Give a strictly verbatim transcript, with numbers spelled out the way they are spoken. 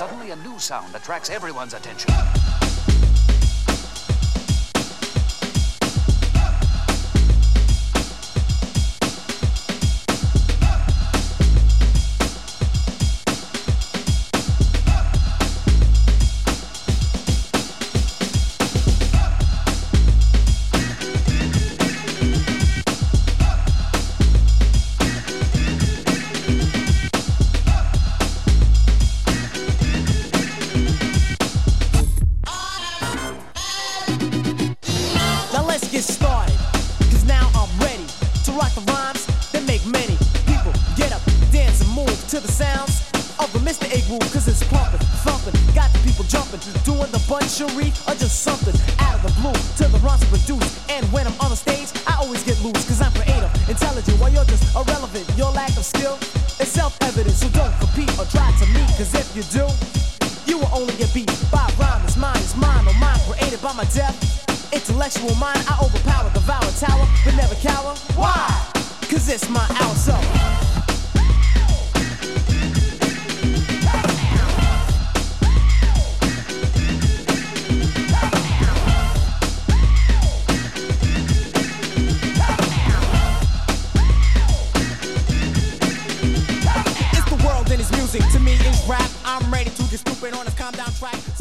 Suddenly a new sound attracts everyone's attention. Get started, cause now I'm ready to rock the rhymes that make many people get up, dance and move to the sounds of the Mister Igloo. Cause it's pumping, thumping, got the people jumping, doing the bunchery or just something out of the blue to the rhymes I produce. And when I'm on the stage, I always get loose, cause I'm creative, intelligent, while you're just irrelevant. Your lack of skill is self-evident, so don't compete or try to meet, cause if you do, you will only get beat by rhyme. It's mine, it's mine, or mine created by my death. Intellectual mind, I overpower, devour, tower, but never cower. Why? Cause it's my hour, so it's the world and its music. To me, it's rap. I'm ready to get stupid on this calm down track.